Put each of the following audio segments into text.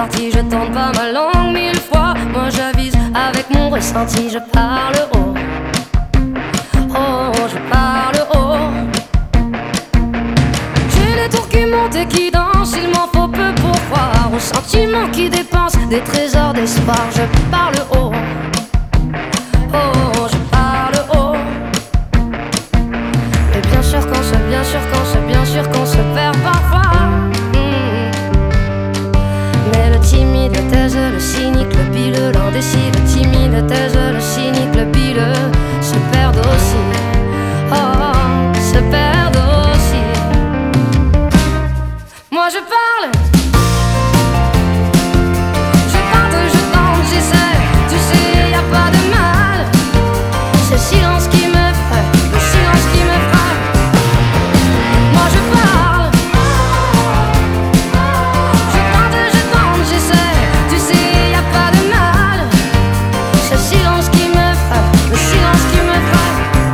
partie, je tourne pas ma langue 1000 fois. Moi j'avise avec mon ressenti, je parle haut. Oh, je parle haut. J'ai les tours qui montent et qui dansent, il m'en faut peu pour croire aux sentiments qui dépensent des trésors d'espoir. Je parle haut. Oh, je parle haut. Et bien sûr qu'on se, bien sûr qu'on se, bien sûr qu'on se perd parfois. Mais le timide, le taise, le cynique, le pileux, l'indécis, le timide, le taise, le cynique, le pileux se perdent aussi. Oh, se perdent aussi. Moi je parle. Je tente, je tente, j'essaie. Tu sais, y a pas de mal. C'est le silence qui m'effraie, le silence qui m'effraie. Moi je parle. Je tente, j'essaie. Tu sais, y a pas de mal. C'est le silence qui m'effraie, le silence qui m'effraie.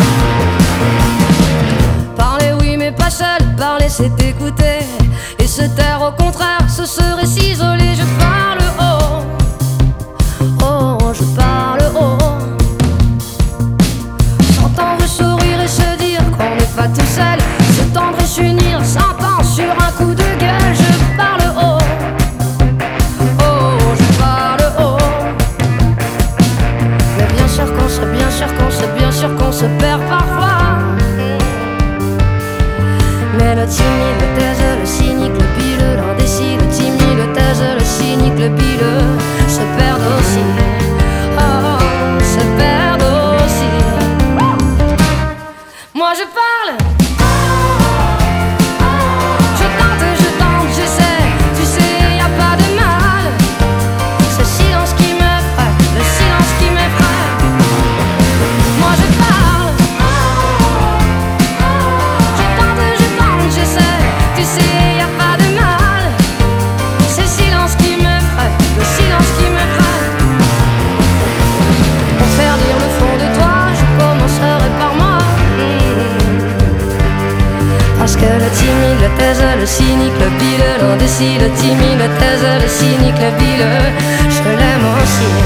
Parler oui mais pas seul, parler c'est écouter. Et se taire au contraire, ce serait s'isoler. Je parle haut. Oh, je parle haut. S'entendre sourire et se dire qu'on n'est pas tout seul. Se tendre et s'unir, s'entendre sur un coup de gueule. Je parle haut. Oh, je parle haut. Mais bien sûr qu'on se, bien sûr qu'on se, bien sûr qu'on se perd parfois. Mais le timide, le taise, le cynique, le pileux, l'indécis, le timide, le taise, le cynique, le pileux se perdent aussi. Oh, se perdent aussi. Moi je parle. Je tente, j'essaie. Tu sais, y a pas de mal. C'est le silence qui m'effraie, le silence qui m'effraie. Moi je parle. Je tente, j'essaie. Tu sais, y a pas de mal. C'est le silence qui m'effraie, le silence qui m'effraie. Pour faire lire le fond de toi, je commencerai par moi. Parce que le timide, le taise, le cynique, le pileux, l'indécis, le timide, le taise, le cynique, le pileux, je l'aime aussi.